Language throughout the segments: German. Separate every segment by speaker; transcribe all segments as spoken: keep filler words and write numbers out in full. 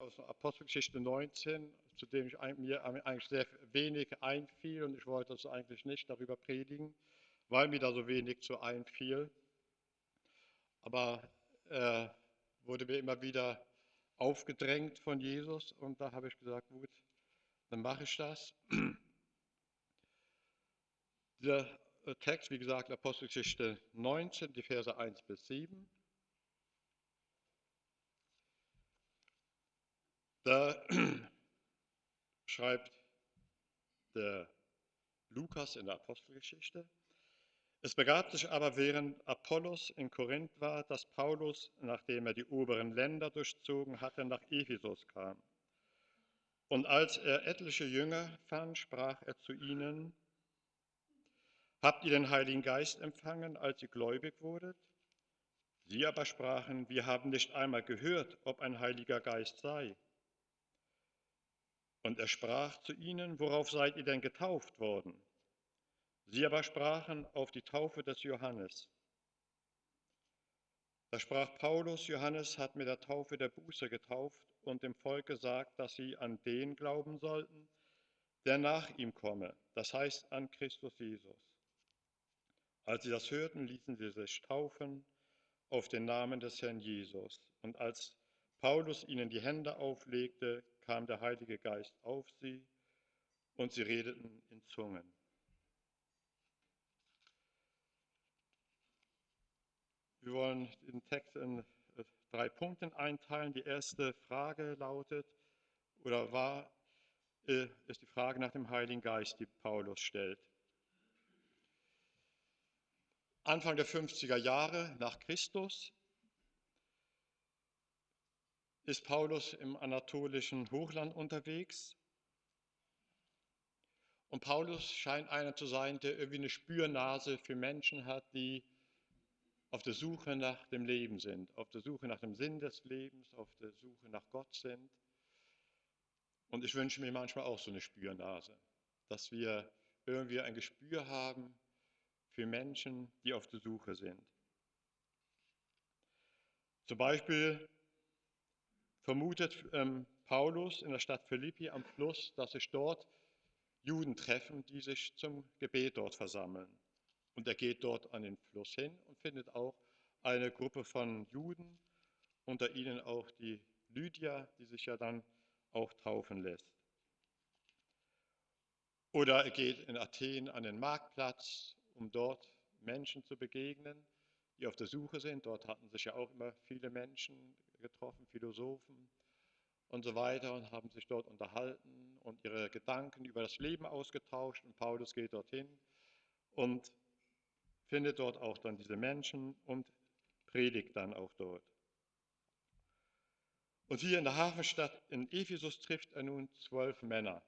Speaker 1: aus Apostelgeschichte neunzehn, zu dem ich mir eigentlich sehr wenig einfiel und ich wollte es eigentlich nicht darüber predigen, weil mir da so wenig zu einfiel. Aber äh, wurde mir immer wieder aufgedrängt von Jesus und da habe ich gesagt, gut, dann mache ich das. Dieser Text, wie gesagt, Apostelgeschichte neunzehn, die Verse eins bis sieben. Da schreibt der Lukas in der Apostelgeschichte: Es begab sich aber, während Apollos in Korinth war, dass Paulus, nachdem er die oberen Länder durchzogen hatte, nach Ephesus kam. Und als er etliche Jünger fand, sprach er zu ihnen: Habt ihr den Heiligen Geist empfangen, als ihr gläubig wurdet? Sie aber sprachen: Wir haben nicht einmal gehört, ob ein Heiliger Geist sei. Und er sprach zu ihnen: Worauf seid ihr denn getauft worden? Sie aber sprachen: Auf die Taufe des Johannes. Da sprach Paulus: Johannes hat mit der Taufe der Buße getauft und dem Volk gesagt, dass sie an den glauben sollten, der nach ihm komme, das heißt an Christus Jesus. Als sie das hörten, ließen sie sich taufen auf den Namen des Herrn Jesus. Und als Paulus ihnen die Hände auflegte, kam der Heilige Geist auf sie und sie redeten in Zungen. Wir wollen den Text in drei Punkten einteilen. Die erste Frage lautet, oder war, ist die Frage nach dem Heiligen Geist, die Paulus stellt. Anfang der fünfziger Jahre nach Christus ist Paulus im anatolischen Hochland unterwegs. Und Paulus scheint einer zu sein, der irgendwie eine Spürnase für Menschen hat, die auf der Suche nach dem Leben sind, auf der Suche nach dem Sinn des Lebens, auf der Suche nach Gott sind. Und ich wünsche mir manchmal auch so eine Spürnase, dass wir irgendwie ein Gespür haben für Menschen, die auf der Suche sind. Zum Beispiel vermutet ähm, Paulus in der Stadt Philippi am Fluss, dass sich dort Juden treffen, die sich zum Gebet dort versammeln. Und er geht dort an den Fluss hin und findet auch eine Gruppe von Juden, unter ihnen auch die Lydia, die sich ja dann auch taufen lässt. Oder er geht in Athen an den Marktplatz, um dort Menschen zu begegnen, die auf der Suche sind. Dort hatten sich ja auch immer viele Menschen getroffen, Philosophen und so weiter, und haben sich dort unterhalten und ihre Gedanken über das Leben ausgetauscht. Und Paulus geht dorthin und findet dort auch dann diese Menschen und predigt dann auch dort. Und hier in der Hafenstadt in Ephesus trifft er nun zwölf Männer,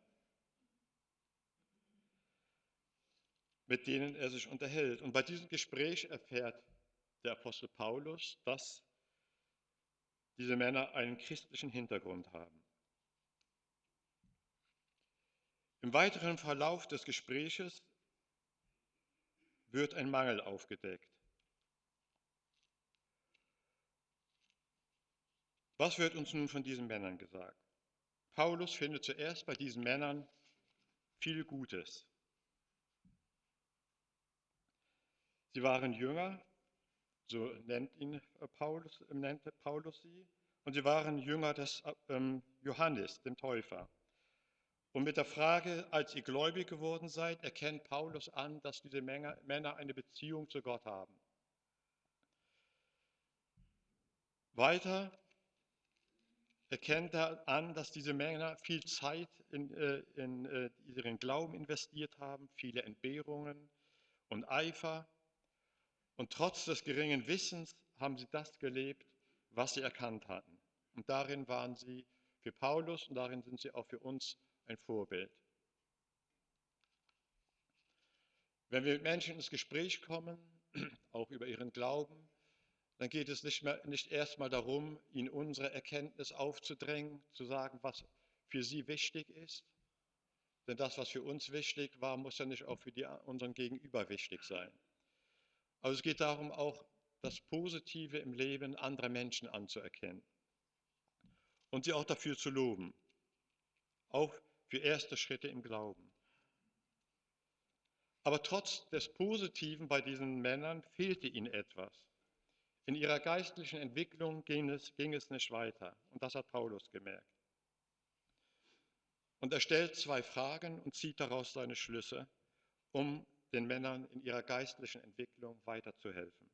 Speaker 1: mit denen er sich unterhält. Und bei diesem Gespräch erfährt der Apostel Paulus, dass diese Männer einen christlichen Hintergrund haben. Im weiteren Verlauf des Gespräches wird ein Mangel aufgedeckt. Was wird uns nun von diesen Männern gesagt? Paulus findet zuerst bei diesen Männern viel Gutes. Sie waren Jünger, so nennt ihn Paulus, nennt Paulus sie, und sie waren Jünger des ähm, Johannes, dem Täufer. Und mit der Frage, als ihr gläubig geworden seid, erkennt Paulus an, dass diese Männer eine Beziehung zu Gott haben. Weiter erkennt er an, dass diese Männer viel Zeit in, äh, in äh, ihren Glauben investiert haben, viele Entbehrungen und Eifer. Und trotz des geringen Wissens haben sie das gelebt, was sie erkannt hatten. Und darin waren sie für Paulus und darin sind sie auch für uns ein Vorbild. Wenn wir mit Menschen ins Gespräch kommen, auch über ihren Glauben, dann geht es nicht, mehr, nicht erstmal darum, ihnen unsere Erkenntnis aufzudrängen, zu sagen, was für sie wichtig ist. Denn das, was für uns wichtig war, muss ja nicht auch für die, unseren Gegenüber wichtig sein. Aber es geht darum, auch das Positive im Leben anderer Menschen anzuerkennen. und sie auch dafür zu loben, auch für erste Schritte im Glauben. Aber trotz des Positiven bei diesen Männern fehlte ihnen etwas. In ihrer geistlichen Entwicklung ging es, ging es nicht weiter. Und das hat Paulus gemerkt. Und er stellt zwei Fragen und zieht daraus seine Schlüsse, um den Männern in ihrer geistlichen Entwicklung weiterzuhelfen.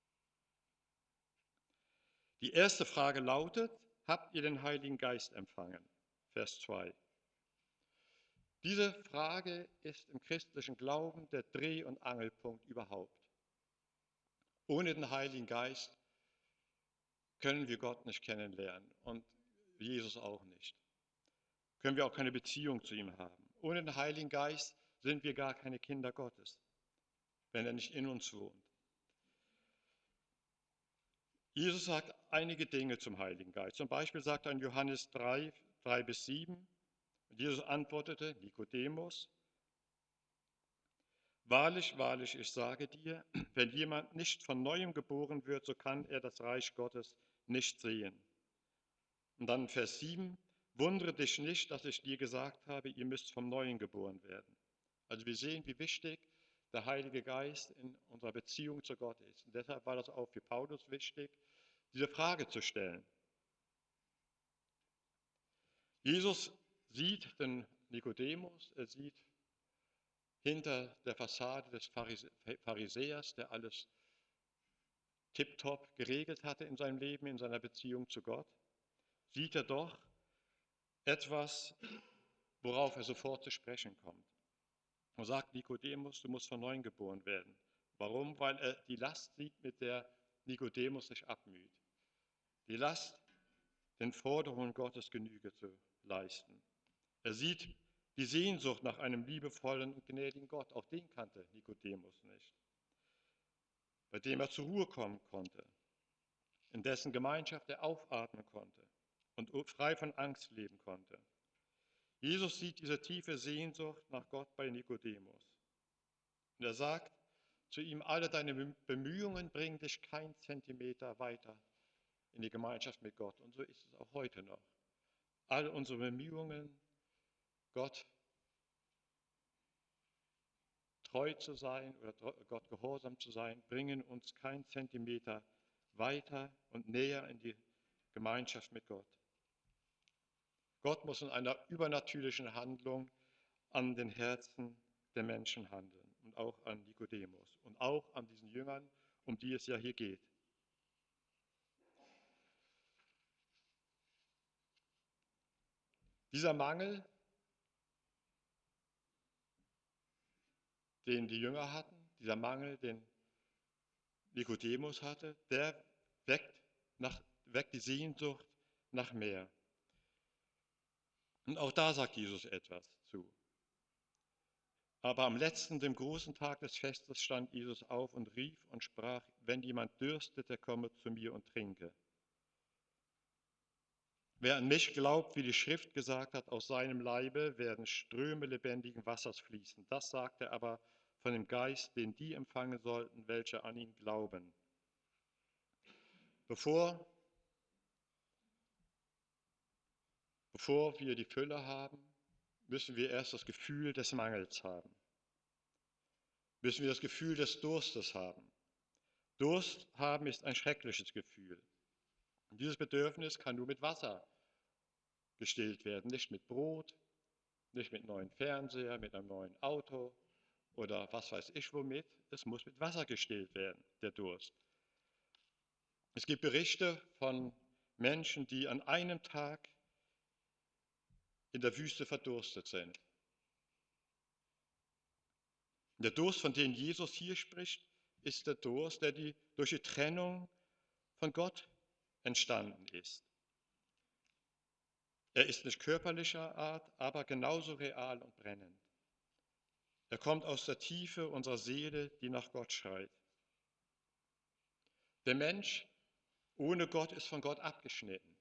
Speaker 1: Die erste Frage lautet: Habt ihr den Heiligen Geist empfangen? Vers zwei. Diese Frage ist im christlichen Glauben der Dreh- und Angelpunkt überhaupt. Ohne den Heiligen Geist können wir Gott nicht kennenlernen und Jesus auch nicht. Können wir auch keine Beziehung zu ihm haben. Ohne den Heiligen Geist sind wir gar keine Kinder Gottes, wenn er nicht in uns wohnt. Jesus sagt einige Dinge zum Heiligen Geist. Zum Beispiel sagt er in Johannes drei, drei bis sieben, Jesus antwortete Nikodemus: Wahrlich, wahrlich, ich sage dir, wenn jemand nicht von Neuem geboren wird, so kann er das Reich Gottes nicht sehen. Und dann Vers sieben, wundere dich nicht, dass ich dir gesagt habe, ihr müsst vom Neuen geboren werden. Also wir sehen, wie wichtig der Heilige Geist in unserer Beziehung zu Gott ist. Und deshalb war das auch für Paulus wichtig, diese Frage zu stellen. Jesus sieht den Nikodemus, er sieht hinter der Fassade des Pharisäers, der alles tipptopp geregelt hatte in seinem Leben, in seiner Beziehung zu Gott, sieht er doch etwas, worauf er sofort zu sprechen kommt. Er sagt Nikodemus, du musst von neuem geboren werden. Warum? Weil er die Last sieht, mit der Nikodemus sich abmüht. Die Last, den Forderungen Gottes Genüge zu leisten. Er sieht die Sehnsucht nach einem liebevollen und gnädigen Gott. Auch den kannte Nikodemus nicht. Bei dem er zur Ruhe kommen konnte, in dessen Gemeinschaft er aufatmen konnte und frei von Angst leben konnte. Jesus sieht diese tiefe Sehnsucht nach Gott bei Nikodemus. Und er sagt zu ihm, alle deine Bemühungen bringen dich keinen Zentimeter weiter in die Gemeinschaft mit Gott. Und so ist es auch heute noch. All unsere Bemühungen, Gott treu zu sein oder Gott gehorsam zu sein, bringen uns keinen Zentimeter weiter und näher in die Gemeinschaft mit Gott. Gott muss in einer übernatürlichen Handlung an den Herzen der Menschen handeln und auch an Nikodemus und auch an diesen Jüngern, um die es ja hier geht. Dieser Mangel, den die Jünger hatten, dieser Mangel, den Nikodemus hatte, der weckt, nach, weckt die Sehnsucht nach mehr. Und auch da sagt Jesus etwas zu. Aber am letzten, dem großen Tag des Festes, stand Jesus auf und rief und sprach, wenn jemand dürstet, der komme zu mir und trinke. Wer an mich glaubt, wie die Schrift gesagt hat, aus seinem Leibe werden Ströme lebendigen Wassers fließen. Das sagt er aber von dem Geist, den die empfangen sollten, welche an ihn glauben. Bevor, bevor wir die Fülle haben, müssen wir erst das Gefühl des Mangels haben. Müssen wir das Gefühl des Durstes haben. Durst haben ist ein schreckliches Gefühl. Und dieses Bedürfnis kann nur mit Wasser gestillt werden, nicht mit Brot, nicht mit neuen Fernseher, mit einem neuen Auto oder was weiß ich womit. Es muss mit Wasser gestillt werden, der Durst. Es gibt Berichte von Menschen, die an einem Tag in der Wüste verdurstet sind. Der Durst, von dem Jesus hier spricht, ist der Durst, der die, durch die Trennung von Gott entstanden ist. Er ist nicht körperlicher Art, aber genauso real und brennend. Er kommt aus der Tiefe unserer Seele, die nach Gott schreit. Der Mensch ohne Gott ist von Gott abgeschnitten.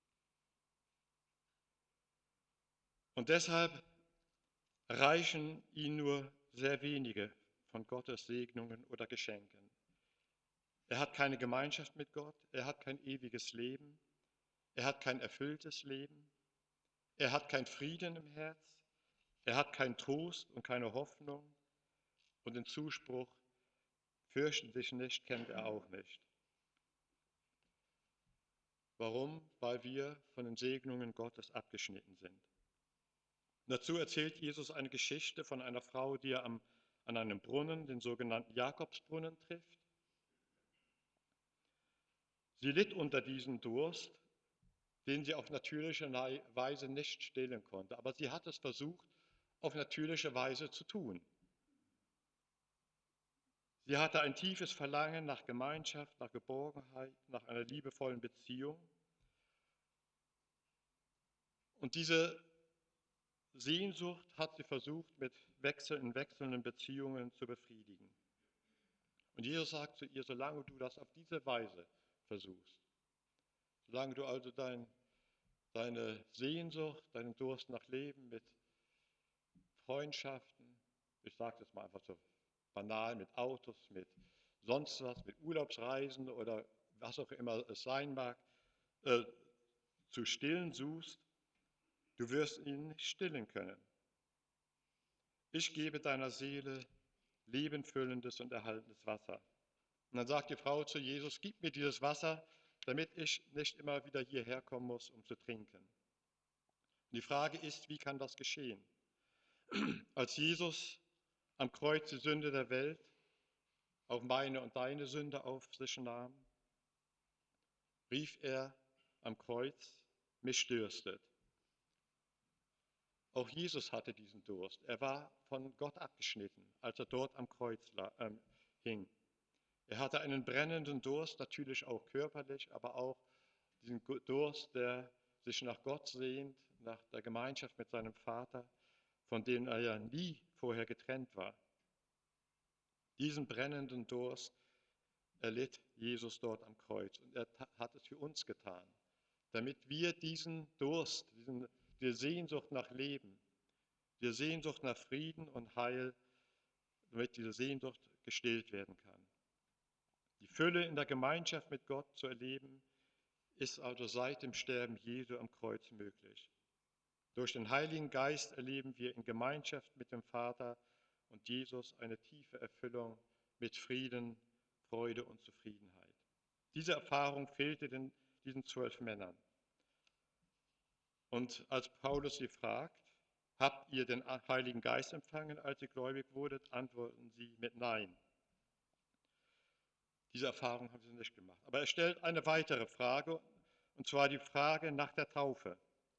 Speaker 1: Und deshalb reichen ihm nur sehr wenige von Gottes Segnungen oder Geschenken. Er hat keine Gemeinschaft mit Gott, er hat kein ewiges Leben, Er hat kein erfülltes Leben. Er hat keinen Frieden im Herz. Er hat keinen Trost und keine Hoffnung. Und den Zuspruch, fürchten dich nicht, kennt er auch nicht. Warum? Weil wir von den Segnungen Gottes abgeschnitten sind. Und dazu erzählt Jesus eine Geschichte von einer Frau, die er am, an einem Brunnen, den sogenannten Jakobsbrunnen, trifft. Sie litt unter diesem Durst, den sie auf natürliche Weise nicht stillen konnte. Aber sie hat es versucht, auf natürliche Weise zu tun. Sie hatte ein tiefes Verlangen nach Gemeinschaft, nach Geborgenheit, nach einer liebevollen Beziehung. Und diese Sehnsucht hat sie versucht, mit Wechsel, in wechselnden Beziehungen zu befriedigen. Und Jesus sagt zu ihr, solange du das auf diese Weise versuchst, solange du also dein, deine Sehnsucht, deinen Durst nach Leben mit Freundschaften, ich sage das mal einfach so banal, mit Autos, mit sonst was, mit Urlaubsreisen oder was auch immer es sein mag, äh, zu stillen suchst, du wirst ihn nicht stillen können. Ich gebe deiner Seele lebenfüllendes und erhaltendes Wasser. Und dann sagt die Frau zu Jesus, gib mir dieses Wasser, damit ich nicht immer wieder hierher kommen muss, um zu trinken. Und die Frage ist, wie kann das geschehen? Als Jesus am Kreuz die Sünde der Welt, auch meine und deine Sünde auf sich nahm, rief er am Kreuz, mich dürstet. Auch Jesus hatte diesen Durst. Er war von Gott abgeschnitten, als er dort am Kreuz äh, hing. Er hatte einen brennenden Durst, natürlich auch körperlich, aber auch diesen Durst, der sich nach Gott sehnt, nach der Gemeinschaft mit seinem Vater, von dem er ja nie vorher getrennt war. Diesen brennenden Durst erlitt Jesus dort am Kreuz und er hat es für uns getan, damit wir diesen Durst, diesen, die Sehnsucht nach Leben, die Sehnsucht nach Frieden und Heil, damit diese Sehnsucht gestillt werden kann. Die Fülle in der Gemeinschaft mit Gott zu erleben, ist also seit dem Sterben Jesu am Kreuz möglich. Durch den Heiligen Geist erleben wir in Gemeinschaft mit dem Vater und Jesus eine tiefe Erfüllung mit Frieden, Freude und Zufriedenheit. Diese Erfahrung fehlte den, diesen zwölf Männern. Und als Paulus sie fragt, habt ihr den Heiligen Geist empfangen, als ihr gläubig wurdet, antworten sie mit Nein. Diese Erfahrung haben sie nicht gemacht. Aber er stellt eine weitere Frage, und zwar die Frage nach der Taufe.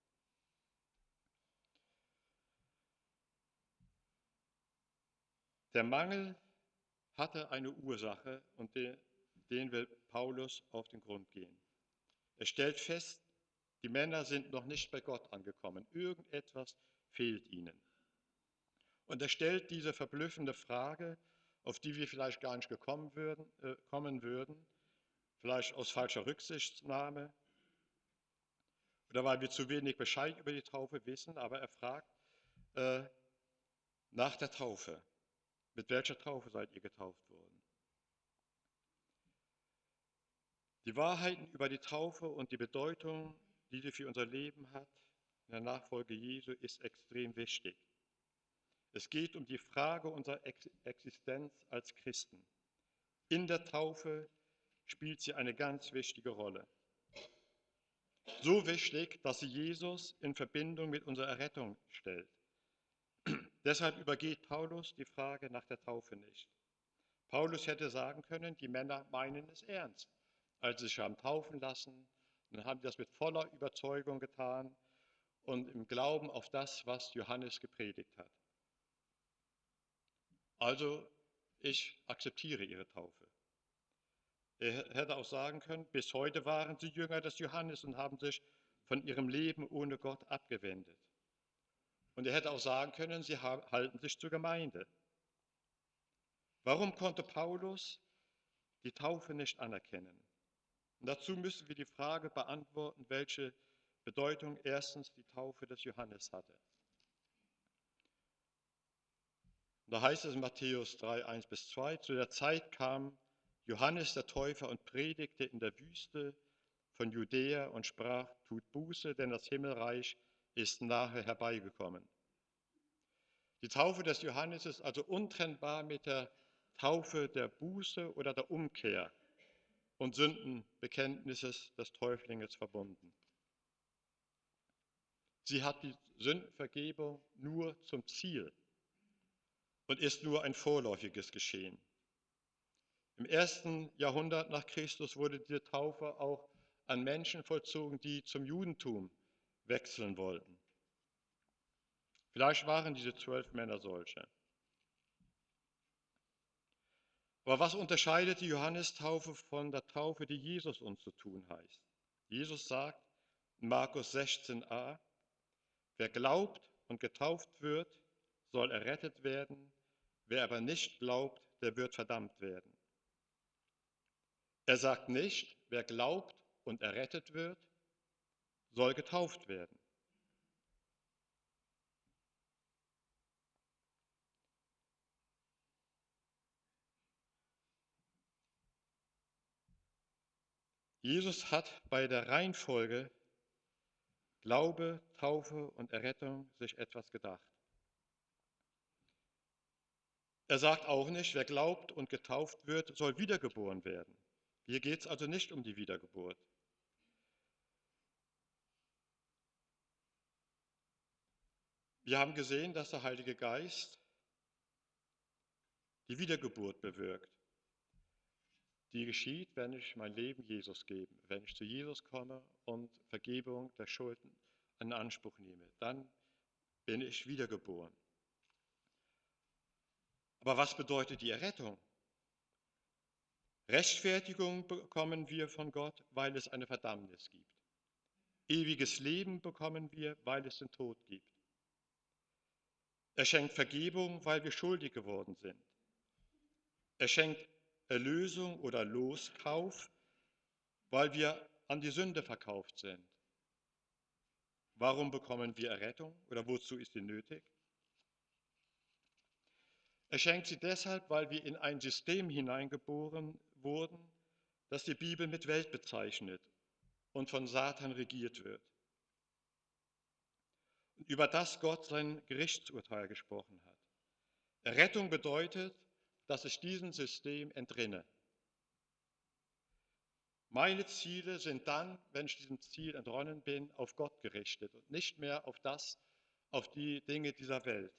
Speaker 1: Der Mangel hatte eine Ursache und den, den will Paulus auf den Grund gehen. Er stellt fest, die Männer sind noch nicht bei Gott angekommen. Irgendetwas fehlt ihnen. Und er stellt diese verblüffende Frage, auf die wir vielleicht gar nicht gekommen würden, äh, kommen würden, vielleicht aus falscher Rücksichtnahme oder weil wir zu wenig Bescheid über die Taufe wissen, aber er fragt äh, nach der Taufe. Mit welcher Taufe seid ihr getauft worden? Die Wahrheiten über die Taufe und die Bedeutung, die sie für unser Leben hat, in der Nachfolge Jesu, ist extrem wichtig. Es geht um die Frage unserer Existenz als Christen. In der Taufe spielt sie eine ganz wichtige Rolle. So wichtig, dass sie Jesus in Verbindung mit unserer Errettung stellt. Deshalb übergeht Paulus die Frage nach der Taufe nicht. Paulus hätte sagen können, die Männer meinen es ernst, als sie sich haben taufen lassen, dann haben sie das mit voller Überzeugung getan und im Glauben auf das, was Johannes gepredigt hat. Also, ich akzeptiere ihre Taufe. Er hätte auch sagen können, bis heute waren sie Jünger des Johannes und haben sich von ihrem Leben ohne Gott abgewendet. Und er hätte auch sagen können, sie halten sich zur Gemeinde. Warum konnte Paulus die Taufe nicht anerkennen? Und dazu müssen wir die Frage beantworten, welche Bedeutung erstens die Taufe des Johannes hatte. Und da heißt es in Matthäus drei, eins bis zwei, zu der Zeit kam Johannes der Täufer und predigte in der Wüste von Judäa und sprach, tut Buße, denn das Himmelreich ist nahe herbeigekommen. Die Taufe des Johannes ist also untrennbar mit der Taufe der Buße oder der Umkehr und Sündenbekenntnisses des Täuflings verbunden. Sie hat die Sündenvergebung nur zum Ziel und ist nur ein vorläufiges Geschehen. Im ersten Jahrhundert nach Christus wurde diese Taufe auch an Menschen vollzogen, die zum Judentum wechseln wollten. Vielleicht waren diese zwölf Männer solche. Aber was unterscheidet die Johannistaufe von der Taufe, die Jesus uns zu tun heißt? Jesus sagt in Markus sechzehn a, wer glaubt und getauft wird, soll errettet werden, wer aber nicht glaubt, der wird verdammt werden. Er sagt nicht, wer glaubt und errettet wird, soll getauft werden. Jesus hat bei der Reihenfolge Glaube, Taufe und Errettung sich etwas gedacht. Er sagt auch nicht, wer glaubt und getauft wird, soll wiedergeboren werden. Hier geht es also nicht um die Wiedergeburt. Wir haben gesehen, dass der Heilige Geist die Wiedergeburt bewirkt. Die geschieht, wenn ich mein Leben Jesus gebe, wenn ich zu Jesus komme und Vergebung der Schulden in Anspruch nehme. Dann bin ich wiedergeboren. Aber was bedeutet die Errettung? Rechtfertigung bekommen wir von Gott, weil es eine Verdammnis gibt. Ewiges Leben bekommen wir, weil es den Tod gibt. Er schenkt Vergebung, weil wir schuldig geworden sind. Er schenkt Erlösung oder Loskauf, weil wir an die Sünde verkauft sind. Warum bekommen wir Errettung oder wozu ist sie nötig? Er schenkt sie deshalb, weil wir in ein System hineingeboren wurden, das die Bibel mit Welt bezeichnet und von Satan regiert wird. Und über das Gott sein Gerichtsurteil gesprochen hat. Errettung bedeutet, dass ich diesem System entrinne. Meine Ziele sind dann, wenn ich diesem Ziel entronnen bin, auf Gott gerichtet und nicht mehr auf das, auf die Dinge dieser Welt.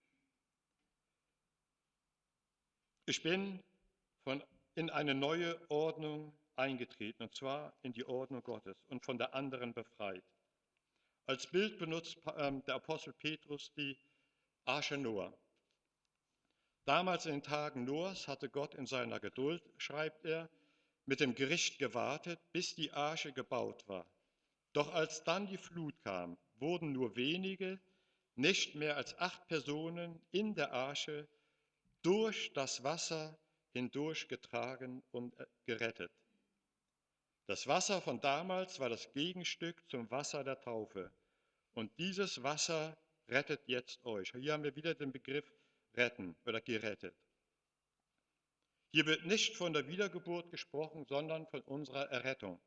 Speaker 1: Ich bin von, in eine neue Ordnung eingetreten, und zwar in die Ordnung Gottes und von der anderen befreit. Als Bild benutzt ähm, der Apostel Petrus die Arche Noah. Damals in den Tagen Noahs hatte Gott in seiner Geduld, schreibt er, mit dem Gericht gewartet, bis die Arche gebaut war. Doch als dann die Flut kam, wurden nur wenige, nicht mehr als acht Personen in der Arche durch das Wasser hindurchgetragen und gerettet. Das Wasser von damals war das Gegenstück zum Wasser der Taufe. Und dieses Wasser rettet jetzt euch. Hier haben wir wieder den Begriff retten oder gerettet. Hier wird nicht von der Wiedergeburt gesprochen, sondern von unserer Errettung.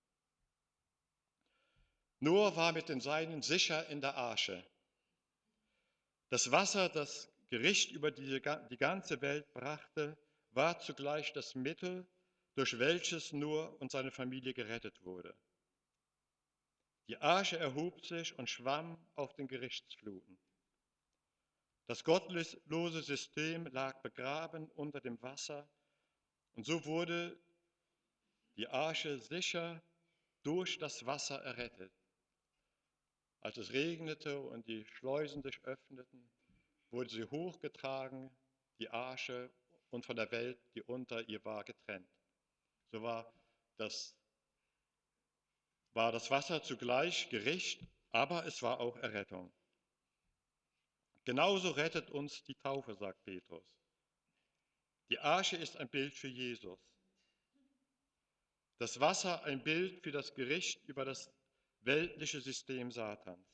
Speaker 1: Noah war mit den Seinen sicher in der Arche. Das Wasser, das Gericht über die, die ganze Welt brachte, war zugleich das Mittel, durch welches Noah und seine Familie gerettet wurde. Die Arche erhob sich und schwamm auf den Gerichtsfluten. Das gottlose System lag begraben unter dem Wasser und so wurde die Arche sicher durch das Wasser errettet. Als es regnete und die Schleusen sich öffneten, wurde sie hochgetragen, die Arche, und von der Welt, die unter ihr war, getrennt. So war das, war das Wasser zugleich Gericht, aber es war auch Errettung. Genauso rettet uns die Taufe, sagt Petrus. Die Arche ist ein Bild für Jesus. Das Wasser ein Bild für das Gericht über das weltliche System Satans.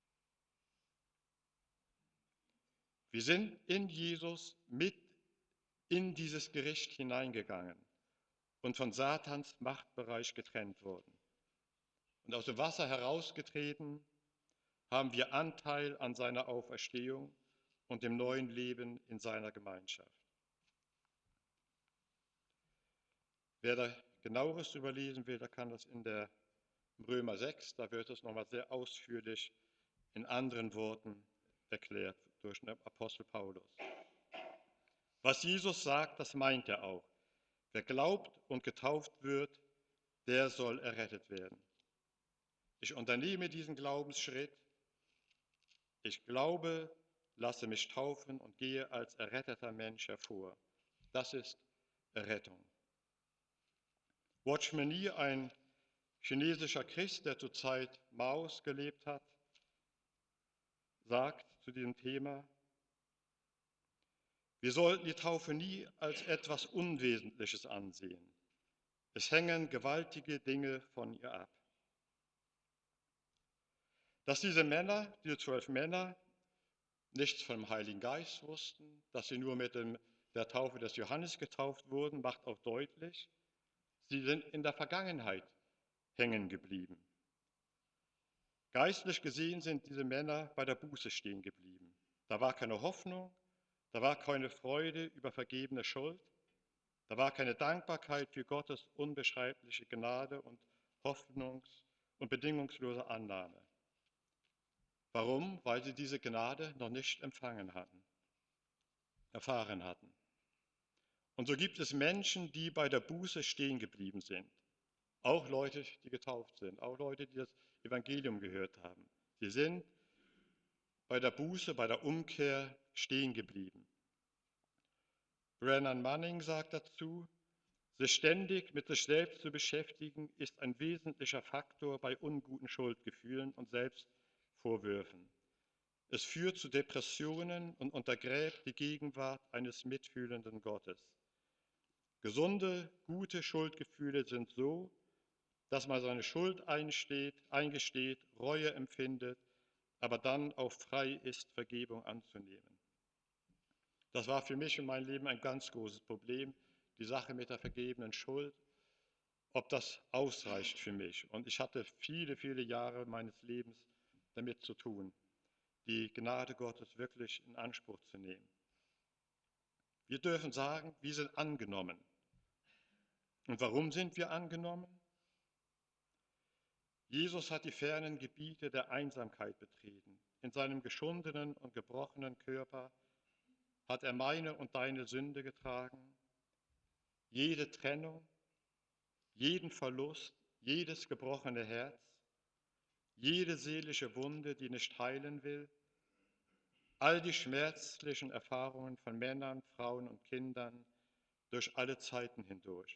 Speaker 1: Wir sind in Jesus mit in dieses Gericht hineingegangen und von Satans Machtbereich getrennt worden. und aus dem Wasser herausgetreten, haben wir Anteil an seiner Auferstehung und dem neuen Leben in seiner Gemeinschaft. Wer da genaueres überlesen will, der kann das in der Römer sechs, da wird es nochmal sehr ausführlich in anderen Worten erklärt durch den Apostel Paulus. Was Jesus sagt, das meint er auch. Wer glaubt und getauft wird, der soll errettet werden. Ich unternehme diesen Glaubensschritt. Ich glaube, lasse mich taufen und gehe als erretteter Mensch hervor. Das ist Errettung. Watchman Nee, ein chinesischer Christ, der zur Zeit Maos gelebt hat, sagt zu diesem Thema: Wir sollten die Taufe nie als etwas Unwesentliches ansehen. Es hängen gewaltige Dinge von ihr ab. Dass diese Männer, diese zwölf Männer, nichts vom Heiligen Geist wussten, dass sie nur mit dem, der Taufe des Johannes getauft wurden, macht auch deutlich, sie sind in der Vergangenheit hängen geblieben. Geistlich gesehen sind diese Männer bei der Buße stehen geblieben. Da war keine Hoffnung, da war keine Freude über vergebene Schuld, da war keine Dankbarkeit für Gottes unbeschreibliche Gnade und Hoffnungs- und bedingungslose Annahme. Warum? Weil sie diese Gnade noch nicht empfangen hatten, erfahren hatten. Und so gibt es Menschen, die bei der Buße stehen geblieben sind. Auch Leute, die getauft sind, auch Leute, die das Evangelium gehört haben. Sie sind bei der Buße, bei der Umkehr stehen geblieben. Brennan Manning sagt dazu, sich ständig mit sich selbst zu beschäftigen, ist ein wesentlicher Faktor bei unguten Schuldgefühlen und Selbstvorwürfen. Es führt zu Depressionen und untergräbt die Gegenwart eines mitfühlenden Gottes. Gesunde, gute Schuldgefühle sind so, dass man seine Schuld einsteht, eingesteht, Reue empfindet, aber dann auch frei ist, Vergebung anzunehmen. Das war für mich in meinem Leben ein ganz großes Problem, die Sache mit der vergebenen Schuld, ob das ausreicht für mich. Und ich hatte viele, viele Jahre meines Lebens damit zu tun, die Gnade Gottes wirklich in Anspruch zu nehmen. Wir dürfen sagen, wir sind angenommen. Und warum sind wir angenommen? Jesus hat die fernen Gebiete der Einsamkeit betreten. In seinem geschundenen und gebrochenen Körper hat er meine und deine Sünde getragen. Jede Trennung, jeden Verlust, jedes gebrochene Herz, jede seelische Wunde, die nicht heilen will, all die schmerzlichen Erfahrungen von Männern, Frauen und Kindern durch alle Zeiten hindurch.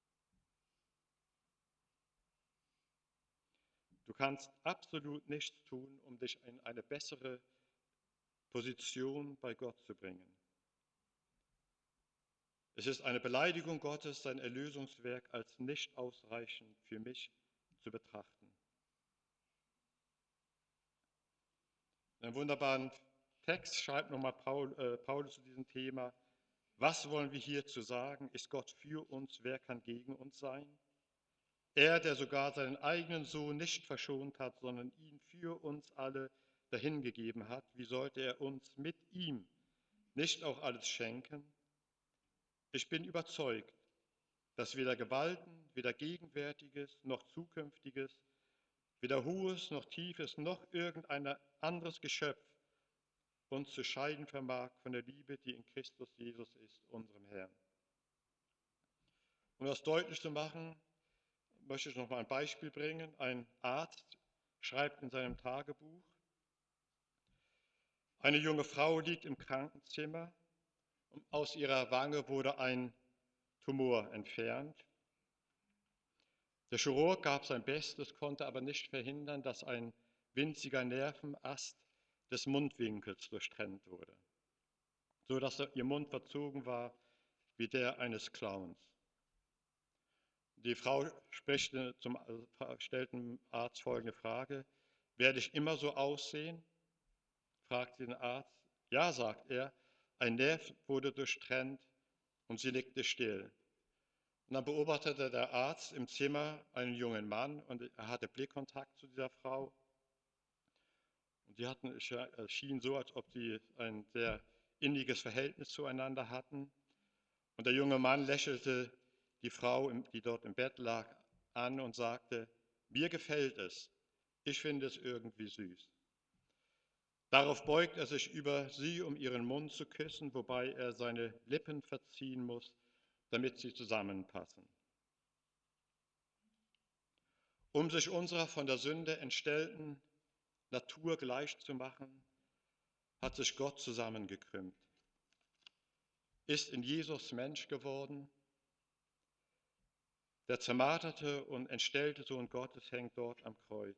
Speaker 1: Du kannst absolut nichts tun, um dich in eine bessere Position bei Gott zu bringen. Es ist eine Beleidigung Gottes, sein Erlösungswerk als nicht ausreichend für mich zu betrachten. In einem wunderbaren Text schreibt nochmal Paul, äh, Paulus zu diesem Thema: Was wollen wir hierzu sagen? Ist Gott für uns? Wer kann gegen uns sein? Er, der sogar seinen eigenen Sohn nicht verschont hat, sondern ihn für uns alle dahingegeben hat, wie sollte er uns mit ihm nicht auch alles schenken? Ich bin überzeugt, dass weder Gewalten, weder Gegenwärtiges noch Zukünftiges, weder Hohes noch Tiefes noch irgendein anderes Geschöpf uns zu scheiden vermag von der Liebe, die in Christus Jesus ist, unserem Herrn. Um das deutlich zu machen, möchte ich noch mal ein Beispiel bringen. Ein Arzt schreibt in seinem Tagebuch: Eine junge Frau liegt im Krankenzimmer und aus ihrer Wange wurde ein Tumor entfernt. Der Chirurg gab sein Bestes, konnte aber nicht verhindern, dass ein winziger Nervenast des Mundwinkels durchtrennt wurde, so dass ihr Mund verzogen war wie der eines Clowns. Die Frau spricht zum, stellt dem Arzt folgende Frage: Werde ich immer so aussehen? Fragt sie den Arzt. Ja, sagt er, ein Nerv wurde durchtrennt und sie legte still. Und dann beobachtete der Arzt im Zimmer einen jungen Mann und er hatte Blickkontakt zu dieser Frau. Und die hatten, es schien so, als ob sie ein sehr inniges Verhältnis zueinander hatten. Und der junge Mann lächelte die Frau, die dort im Bett lag, an und sagte, mir gefällt es, ich finde es irgendwie süß. Darauf beugt er sich über sie, um ihren Mund zu küssen, wobei er seine Lippen verziehen muss, damit sie zusammenpassen. Um sich unserer von der Sünde entstellten Natur gleich zu machen, hat sich Gott zusammengekrümmt, ist in Jesus Mensch geworden. Der zermarterte und entstellte Sohn Gottes hängt dort am Kreuz.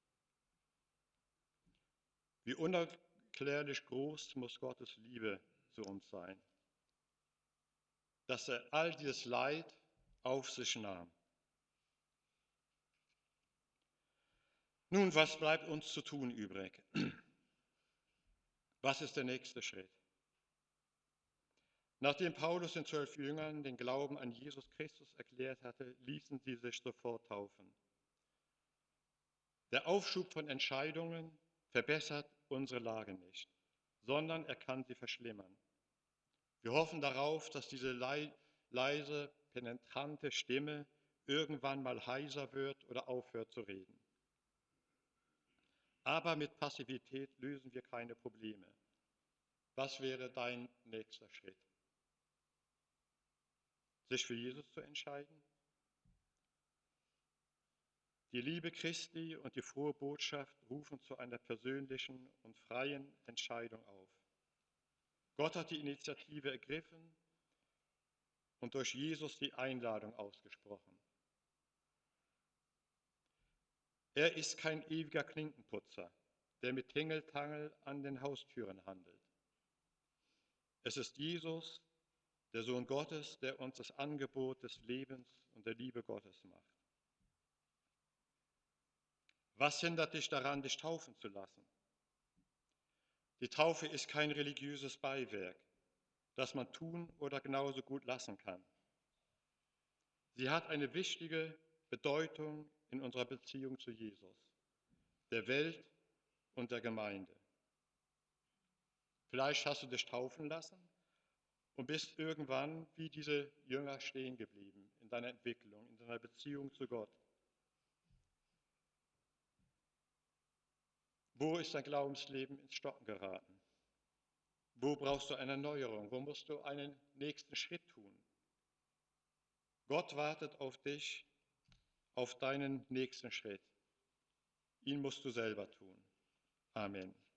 Speaker 1: Wie unerklärlich groß muss Gottes Liebe zu uns sein, dass er all dieses Leid auf sich nahm. Nun, was bleibt uns zu tun übrig? Was ist der nächste Schritt? Nachdem Paulus den zwölf Jüngern den Glauben an Jesus Christus erklärt hatte, ließen sie sich sofort taufen. Der Aufschub von Entscheidungen verbessert unsere Lage nicht, sondern er kann sie verschlimmern. Wir hoffen darauf, dass diese leise, penetrante Stimme irgendwann mal heiser wird oder aufhört zu reden. Aber mit Passivität lösen wir keine Probleme. Was wäre dein nächster Schritt? Sich für Jesus zu entscheiden? Die Liebe Christi und die frohe Botschaft rufen zu einer persönlichen und freien Entscheidung auf. Gott hat die Initiative ergriffen und durch Jesus die Einladung ausgesprochen. Er ist kein ewiger Klinkenputzer, der mit Tingeltangel an den Haustüren handelt. Es ist Jesus, der Sohn Gottes, der uns das Angebot des Lebens und der Liebe Gottes macht. Was hindert dich daran, dich taufen zu lassen? Die Taufe ist kein religiöses Beiwerk, das man tun oder genauso gut lassen kann. Sie hat eine wichtige Bedeutung in unserer Beziehung zu Jesus, der Welt und der Gemeinde. Vielleicht hast du dich taufen lassen und bist irgendwann wie diese Jünger stehen geblieben in deiner Entwicklung, in deiner Beziehung zu Gott. Wo ist dein Glaubensleben ins Stocken geraten? Wo brauchst du eine Erneuerung? Wo musst du einen nächsten Schritt tun? Gott wartet auf dich, auf deinen nächsten Schritt. Ihn musst du selber tun. Amen.